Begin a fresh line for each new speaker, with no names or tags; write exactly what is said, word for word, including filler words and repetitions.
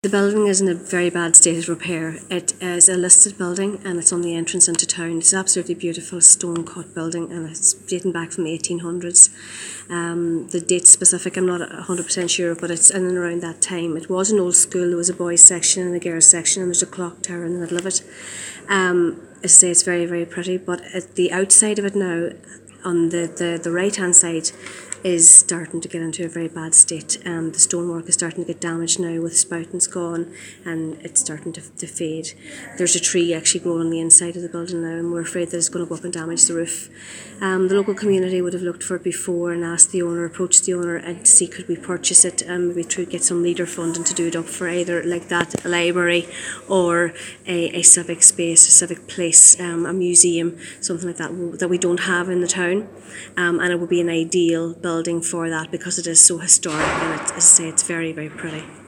The building is in a very bad state of repair. It is a listed building and it's on the entrance into town. It's absolutely beautiful, stone cut building, and it's dating back from the eighteen hundreds. Um, the date specific I'm not one hundred percent sure, but it's in and around that time. It was an old school. There was a boys section and a girls section, and there's a clock tower in the middle of it. Um, I say it's very, very pretty, but at the outside of it now, on the, the, the right hand side, is starting to get into a very bad state. Um, the stonework is starting to get damaged now with spoutings gone, and it's starting to, to fade. There's a tree actually growing on the inside of the building now, and we're afraid that it's going to go up and damage the roof. Um, the local community would have looked for it before and asked the owner, approached the owner and see could we purchase it and maybe try to get some leader funding to do it up for either like that, a library or a, a civic space, a civic place, um, a museum, something like that that we don't have in the town. Um, and it would be an ideal building for that because it is so historic, and it, as I say, it's very, very pretty.